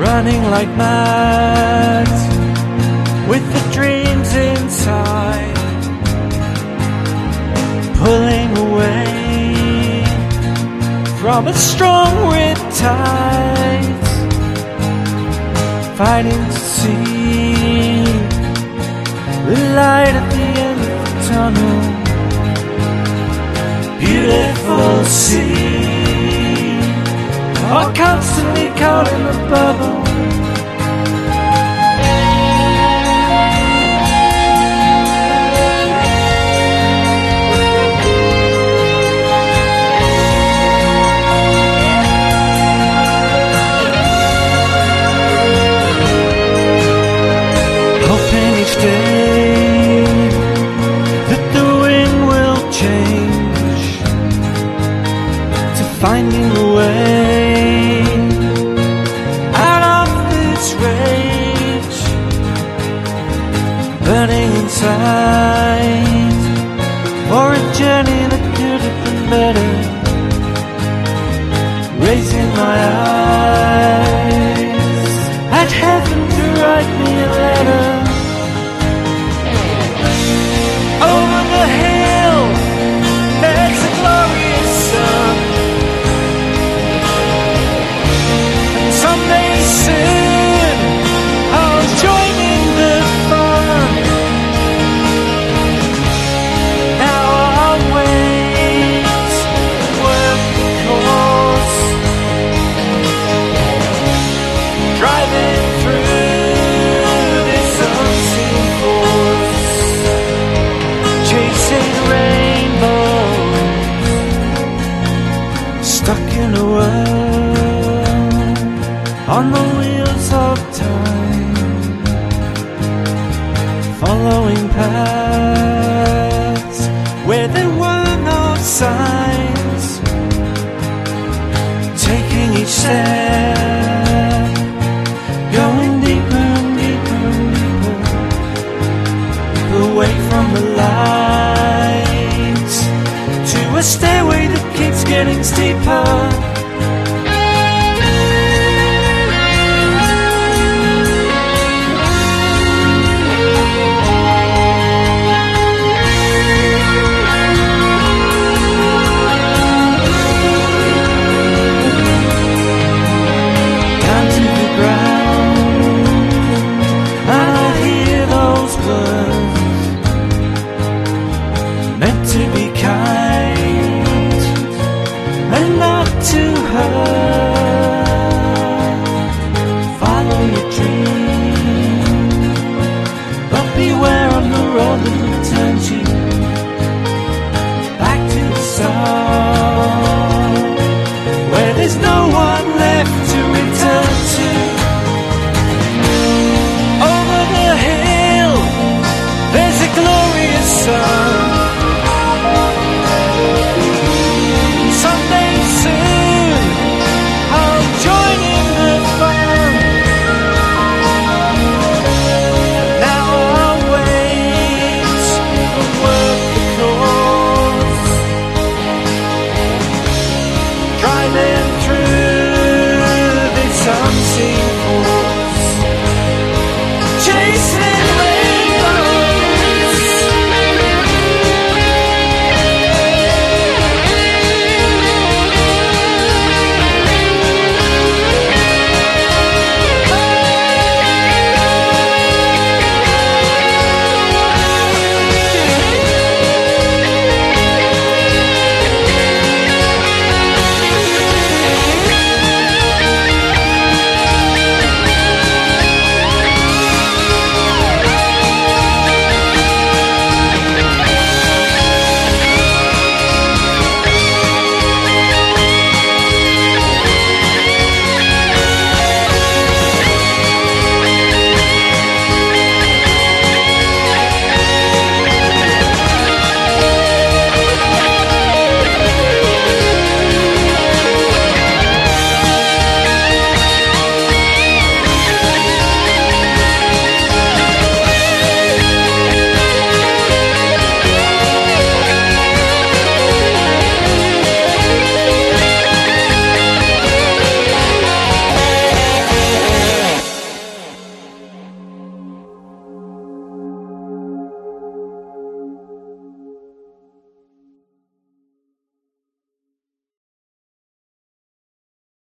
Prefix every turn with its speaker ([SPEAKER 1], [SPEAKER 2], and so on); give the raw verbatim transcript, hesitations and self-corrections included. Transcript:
[SPEAKER 1] running like mad, with the dreams inside, pulling away from a strong riptide, fighting to see the light at the end of the tunnel. Beautiful sea, are constantly caught in the bubble. Hoping each day that the wind will change, to finding a way out of this rage, burning inside for a journey that could have been better, raising my eyes at heaven to write me a letter. Over the hill there's a glorious sun, and someday soon I'll join in the fun. Now I'll wait, work the course, driving through this unseen force, chasing rainbows, stuck in a world on the wheels of time, following paths where there were no signs, taking each step